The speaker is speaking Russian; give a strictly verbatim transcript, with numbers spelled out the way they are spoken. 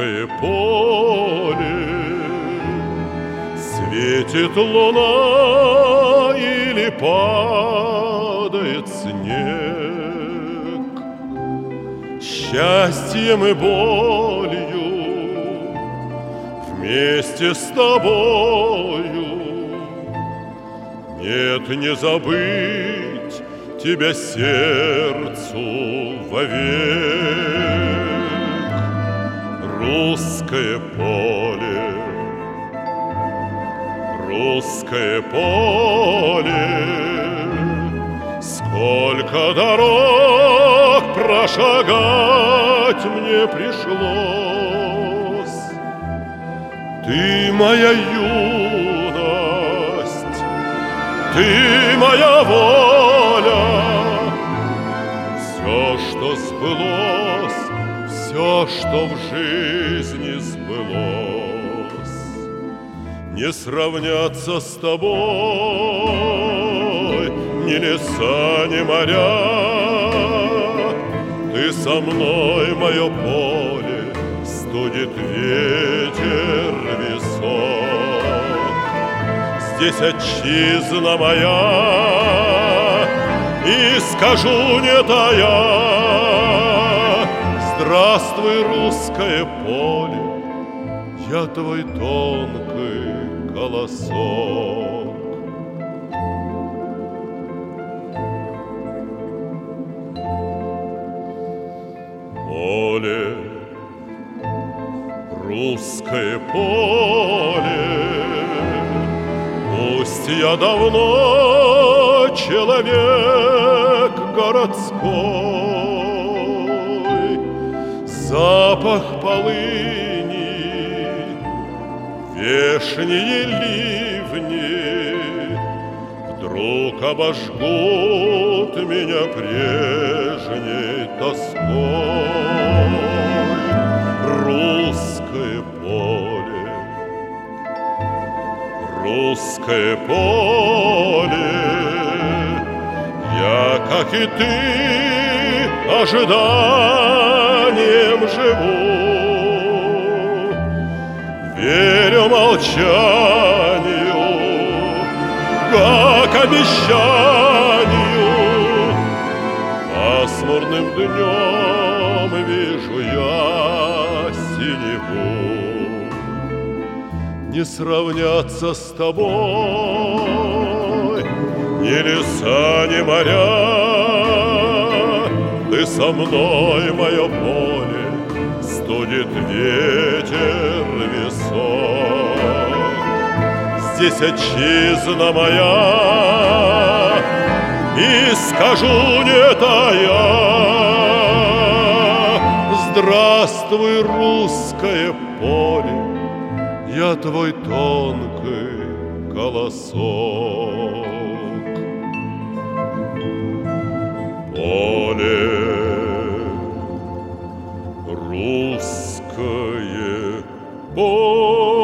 русское поле. Светит луна или падает снег, счастьем и болью вместе с тобою. Нет, не забыть тебя сердцу вовек. Русское поле, русское поле, сколько дорог прошагать мне пришлось. Ты моя юность, ты моя воля, все, что сбылось, все, что в жизни сбылось, не сравнятся с тобой ни леса, ни моря. Ты со мной, мое поле, студит ветер висок. Здесь отчизна моя, и скажу не тая: здравствуй, русское поле, я твой тонкий колосок. Поле, русское поле, пусть я давно человек городской, запах полыни, вешние ливни вдруг обожгут меня прежней тоской. Русское поле, русское поле, я, как и ты, ожиданием живу. Верю молчанию, как обещанию. Пасмурным днем вижу я синеву. Не сравнятся с тобой ни леса, ни моря. Ты со мной, мое поле, студит ветер висок. Здесь отчизна моя, и скажу не тая: здравствуй, русское поле, я твой тонкий колосок. Поле, русское поле.